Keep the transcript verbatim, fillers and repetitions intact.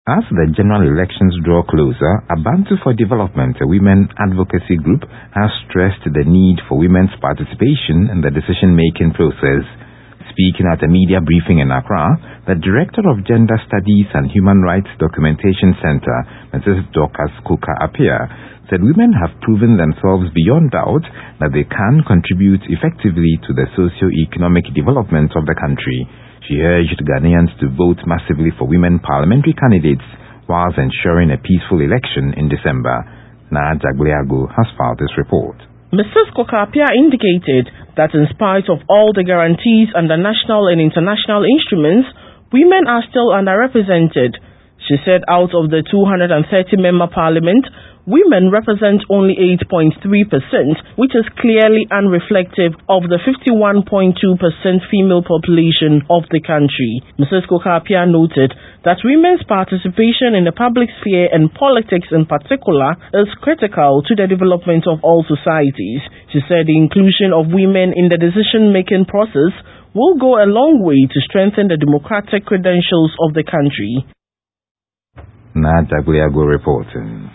As the general elections draw closer, Abantu for Development, a women advocacy group, has stressed the need for women's participation in the decision-making process. Speaking at a media briefing in Accra, the Director of Gender Studies and Human Rights Documentation Center, Missus Dorcas Koka-Appiah, said women have proven themselves beyond doubt that they can contribute effectively to the socio-economic development of the country. She urged Ghanaians to vote massively for women parliamentary candidates whilst ensuring a peaceful election in December. Naa Jagbliago has filed this report. Missus Koka-Appiah indicated that in spite of all the guarantees under national and international instruments, women are still underrepresented. She said out of the two hundred thirty member parliament, women represent only eight point three percent, which is clearly unreflective of the fifty-one point two percent female population of the country. Missus Koka-Appiah noted that women's participation in the public sphere and politics in particular is critical to the development of all societies. She said the inclusion of women in the decision-making process will go a long way to strengthen the democratic credentials of the country. Naa Jagbliago reporting.